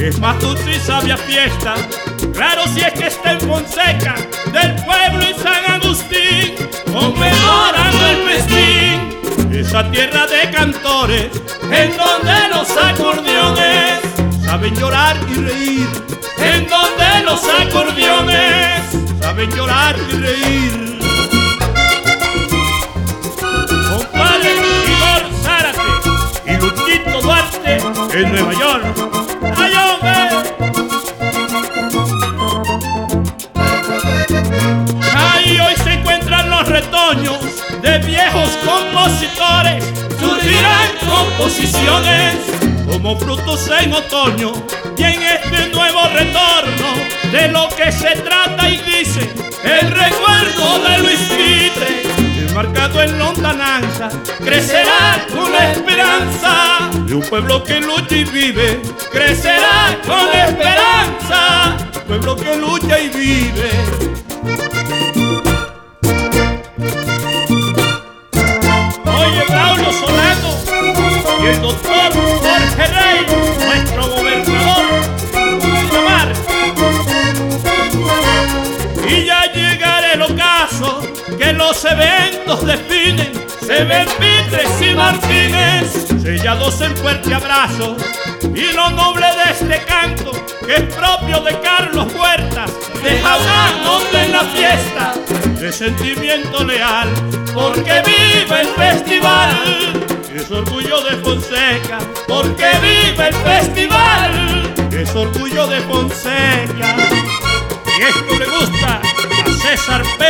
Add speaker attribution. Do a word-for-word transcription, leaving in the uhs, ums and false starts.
Speaker 1: es más dulce y sabia fiesta. Claro, si es que está en Fonseca, del pueblo y San Agustín, conmemorando el festín. Esa tierra de cantores, en donde los acordeones saben llorar y reír, en donde los acordeones saben llorar y reír. Compadre Igor Zárate y Luchito Duarte en Nueva York. ¡Ay, hombre! Ahí hoy se encuentran los retoños de viejos compositores, surgirán composiciones como frutos en otoño. Y en este nuevo retorno de lo que se trata y dice el recuerdo de Luis Pitre, enmarcado en lontananza, crecerá con la esperanza de un pueblo que lucha y vive. Crecerá con la esperanza, un pueblo que lucha y vive. Oye, Braulio Solano y el doctor Jorge Rey, nuestro gobernador, llamar. Y ya llegará el ocaso que los eventos definen. Se ven Pitres y Martínez sellados en fuerte abrazo, y lo noble de este canto, que es propio de Carlos Huertas, deja una nota en la fiesta de sentimiento leal, porque vive el festival. Es orgullo de Fonseca, porque vive el festival. Es orgullo de Fonseca. Y esto le gusta a César Pérez.